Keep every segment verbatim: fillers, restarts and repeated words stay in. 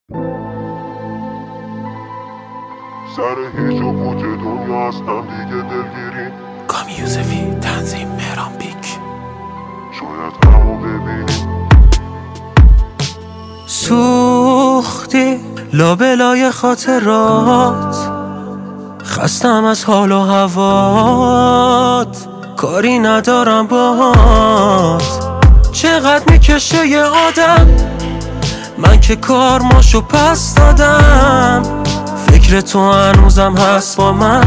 سر هیچ و پوچ دنیا هستم دیگه دلگیری. کامی یوسفی، تنظیم مهران پیک. شاید همو ببینی. سوختی لابلای خاطرات، خستم از حال و هوات، کاری ندارم باهات. چقدر میکشه یه آدم، من که کارماشو پس دادم. فکر تو هنوزم هست با من،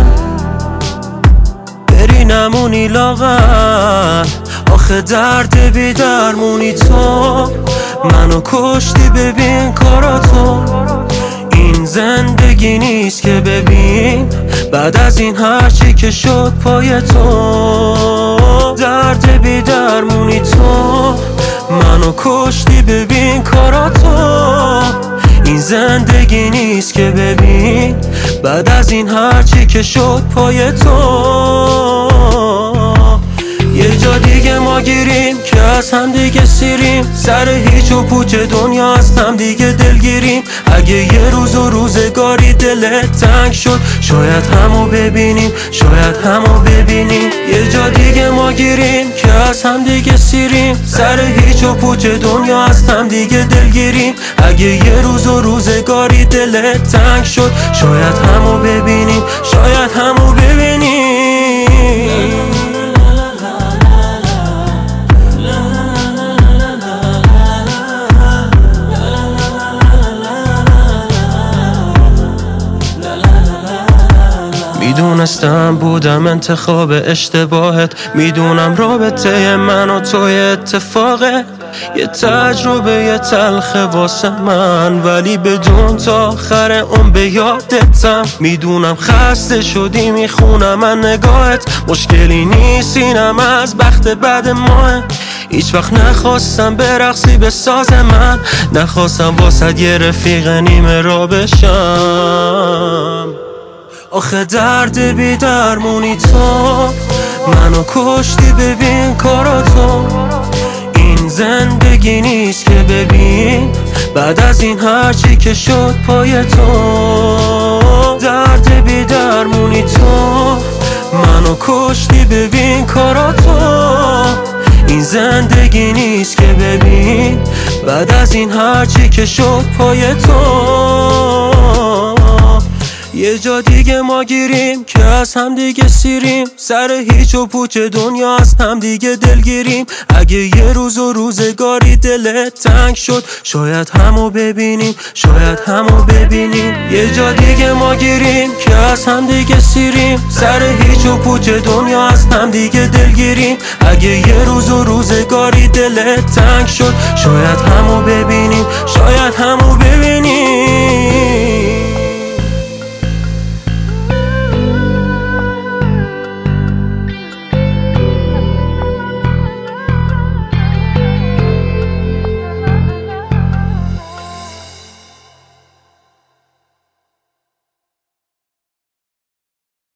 بری نمونی لاغر. آخه درد بی درمونی تو، منو کشتی ببین کاراتو. این زندگی نیست که ببین بعد از این هرچی که شد پای تو. درد بی درمونی تو، منو کشتی ببین کاراتو. این زندگی نیست که ببین بعد از این هرچی که شد پای تو. یه جا دیگه ما گیریم که از هم دیگه سیریم، سر هیچ و پوچ دنیا از هم دیگه دلگیریم. اگه یه روز و روزگاری دلت تنگ شد، شاید همو ببینیم، شاید همو ببینیم. یه جا دیگه ما گیریم که از هم دیگه سیریم، سر هیچ و پوچ دنیا از هم دیگه دلگیریم. اگه یه روز و روزگاری دلت تنگ شد، شاید همو ببینیم، شاید همو ببینیم. میدونستم بودم انتخاب اشتباهت، میدونم رابطه من و توی اتفاقه. یه تجربه یه تلخه واسه من، ولی بدون تا آخر اون به یادتم. میدونم خسته شدی میخونم من نگاهت، مشکلی نیست اینم از بخت بد ماه. هیچ وقت نخواستم برقصی به ساز من، نخواستم واسه یه رفیق نیمه را بشم. آخه درد بی درمونی تو، منو کشتی ببین کاراتو. این زندگی نیست که ببین بعد از این هرچی که شد پای تو. درد بی درمونی تو، منو کشتی ببین کاراتو. این زندگی نیست که ببین بعد از این هرچی که شد پای تو. یه جا دیگه ما گیریم که از هم دیگه سیریم، سر هیچ و پوچ دنیا از هم دیگه دلگیریم. اگه یه روز و روزگاری دلت تنگ شد، شاید همو ببینیم، شاید همو ببینیم. یه جا دیگه ما گیریم که از هم دیگه سیریم، سر هیچ و پوچ دنیا از هم دیگه دلگیریم. اگه یه روز و روزگاری دلت تنگ شد، شاید همو ببینیم، شاید همو ببینیم.